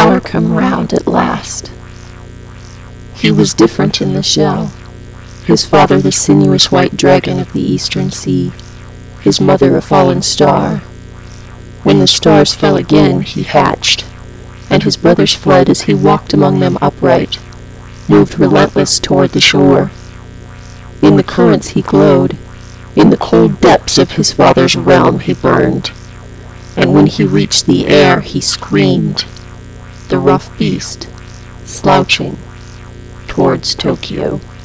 hour come round at last. He was different in the shell. His father the sinuous white dragon of the eastern sea, his mother a fallen star. When the stars fell again, he hatched, and his brothers fled as he walked among them upright, moved relentless toward the shore. In the currents he glowed, in the cold depths of his father's realm he burned, and when he reached the air he screamed, the rough beast, slouching towards Tokyo.